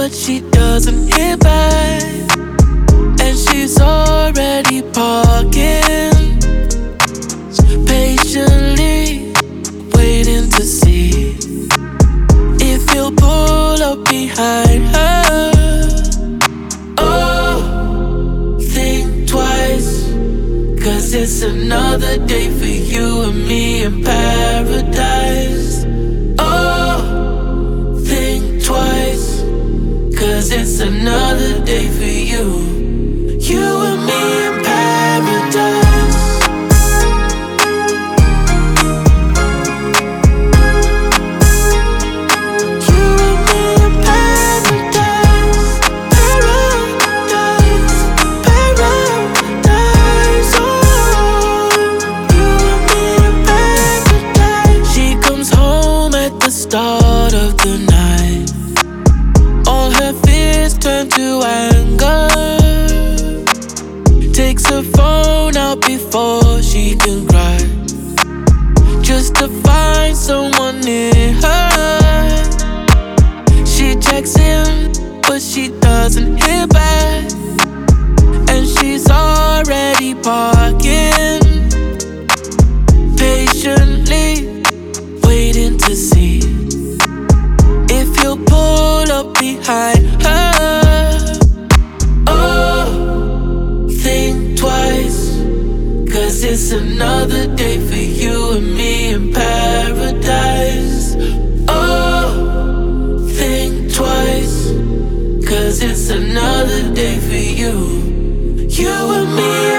but she doesn't hit back. And she's already parking, patiently waiting to see if you'll pull up behind her. Oh, think twice, 'cause it's another day for you and me in paradise. Oh, think twice, 'cause it's another day for you and me in paradise. You and me in paradise. Paradise, paradise. Oh, you and me in paradise. She comes home at the start of the night. All her fears turn to anger. Takes her phone out before she can cry, just to find someone near her. She checks in, but she doesn't hear back. And she's already parking, patiently waiting to see if you'll pull up behind her. Oh, think twice, 'cause it's another day for you and me in paradise. Oh, think twice, 'cause it's another day for you and me